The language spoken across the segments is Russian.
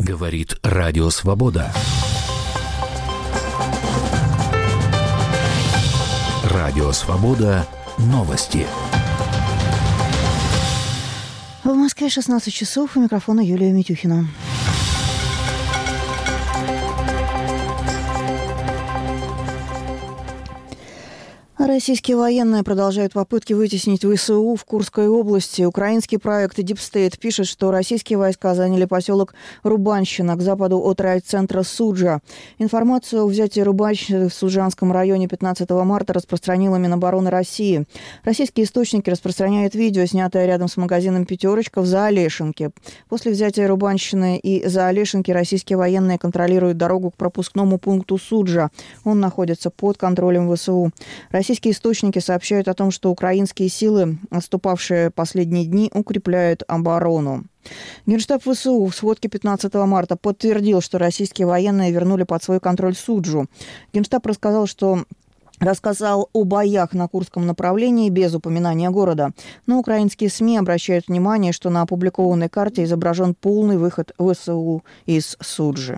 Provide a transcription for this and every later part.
Говорит Радио Свобода. Радио Свобода. Новости. В Москве 16 часов. У микрофона Юлия Митюхина. Российские военные продолжают попытки вытеснить ВСУ в Курской области. Украинский проект Deep State пишет, что российские войска заняли поселок Рубанщина к западу от райцентра Суджа. Информацию о взятии Рубанщины в Суджанском районе 15 марта распространила Минобороны России. Российские источники распространяют видео, снятое рядом с магазином «Пятерочка» в Заолешенке. После взятия Рубанщины и Заолешенки российские военные контролируют дорогу к пропускному пункту Суджа. Он находится под контролем ВСУ. Российские источники сообщают о том, что украинские силы, отступавшие последние дни, укрепляют оборону. Генштаб ВСУ в сводке 15 марта подтвердил, что российские военные вернули под свой контроль Суджу. Генштаб рассказал о боях на Курском направлении без упоминания города. Но украинские СМИ обращают внимание, что на опубликованной карте изображен полный выход ВСУ из Суджи.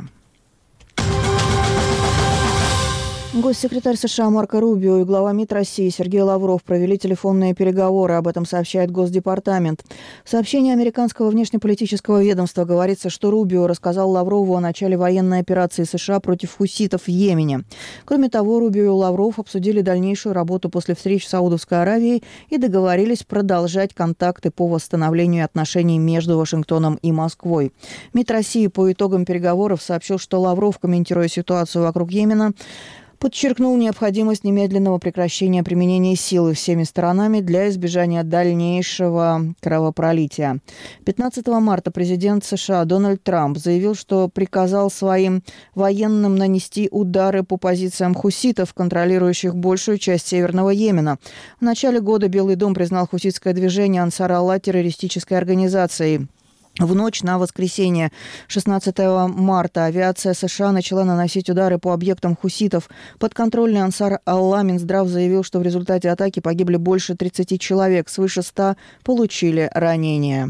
Госсекретарь США Марко Рубио и глава МИД России Сергей Лавров провели телефонные переговоры. Об этом сообщает Госдепартамент. В сообщении американского внешнеполитического ведомства говорится, что Рубио рассказал Лаврову о начале военной операции США против хуситов в Йемене. Кроме того, Рубио и Лавров обсудили дальнейшую работу после встреч в Саудовской Аравии и договорились продолжать контакты по восстановлению отношений между Вашингтоном и Москвой. МИД России по итогам переговоров сообщил, что Лавров, комментируя ситуацию вокруг Йемена, подчеркнул необходимость немедленного прекращения применения силы всеми сторонами для избежания дальнейшего кровопролития. 15 марта президент США Дональд Трамп заявил, что приказал своим военным нанести удары по позициям хуситов, контролирующих большую часть Северного Йемена. В начале года Белый дом признал хуситское движение Ансар Аллах террористической организацией. В ночь на воскресенье 16 марта авиация США начала наносить удары по объектам хуситов. Подконтрольный Ансар Аллах Минздрав заявил, что в результате атаки погибли больше 30 человек, свыше 100 получили ранения.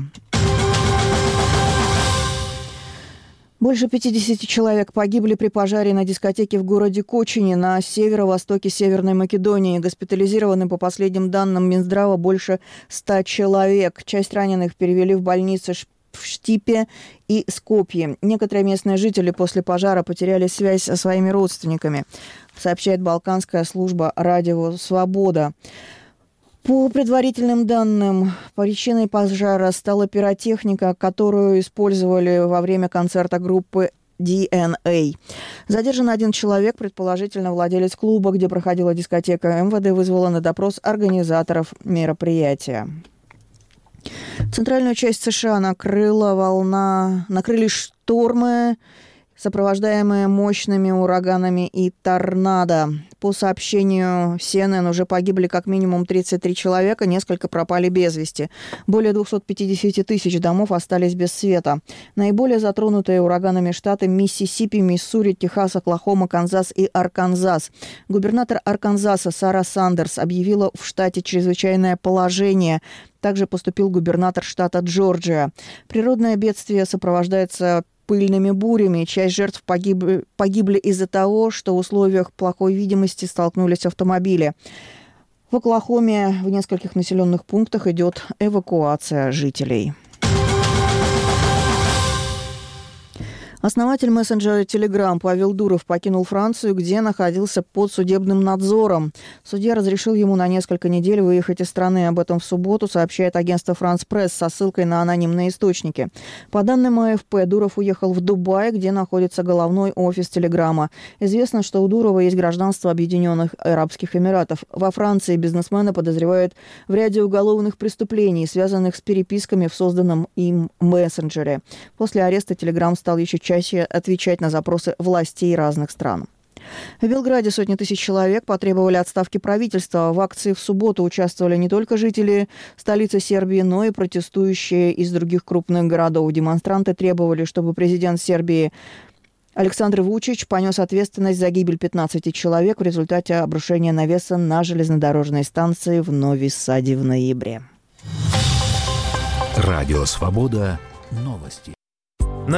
Больше 50 человек погибли при пожаре на дискотеке в городе Кочине на северо-востоке Северной Македонии. Госпитализированы, по последним данным Минздрава, больше 100 человек. Часть раненых перевели в больницы в Штипе и Скопье. Некоторые местные жители после пожара потеряли связь со своими родственниками, сообщает балканская служба «Радио Свобода». По предварительным данным, причиной пожара стала пиротехника, которую использовали во время концерта группы DNA. Задержан один человек, предположительно владелец клуба, где проходила дискотека. МВД вызвала на допрос организаторов мероприятия. Центральную часть США накрыли штормы, сопровождаемые мощными ураганами и торнадо. По сообщению CNN, уже погибли как минимум 33 человека, несколько пропали без вести. Более 250 тысяч домов остались без света. Наиболее затронутые ураганами штаты Миссисипи, Миссури, Техас, Оклахома, Канзас и Арканзас. Губернатор Арканзаса Сара Сандерс объявила в штате чрезвычайное положение. Также поступил губернатор штата Джорджия. Природное бедствие сопровождается пыльными бурями. Часть жертв погибли из-за того, что в условиях плохой видимости столкнулись автомобили. В Оклахоме в нескольких населенных пунктах идет эвакуация жителей. Основатель мессенджера Telegram Павел Дуров покинул Францию, где находился под судебным надзором. Судья разрешил ему на несколько недель выехать из страны. Об этом в субботу сообщает агентство «Франс Пресс» со ссылкой на анонимные источники. По данным АФП, Дуров уехал в Дубай, где находится головной офис Телеграма. Известно, что у Дурова есть гражданство Объединенных Арабских Эмиратов. Во Франции бизнесмена подозревают в ряде уголовных преступлений, связанных с переписками в созданном им мессенджере. После ареста Телеграм стал еще чаще отвечать на запросы властей разных стран. В Белграде сотни тысяч человек потребовали отставки правительства. В акции в субботу участвовали не только жители столицы Сербии, но и протестующие из других крупных городов. Демонстранты требовали, чтобы президент Сербии Александр Вучич понес ответственность за гибель 15 человек в результате обрушения навеса на железнодорожной станции в Нови-Саде в ноябре. Радио Свобода. Новости.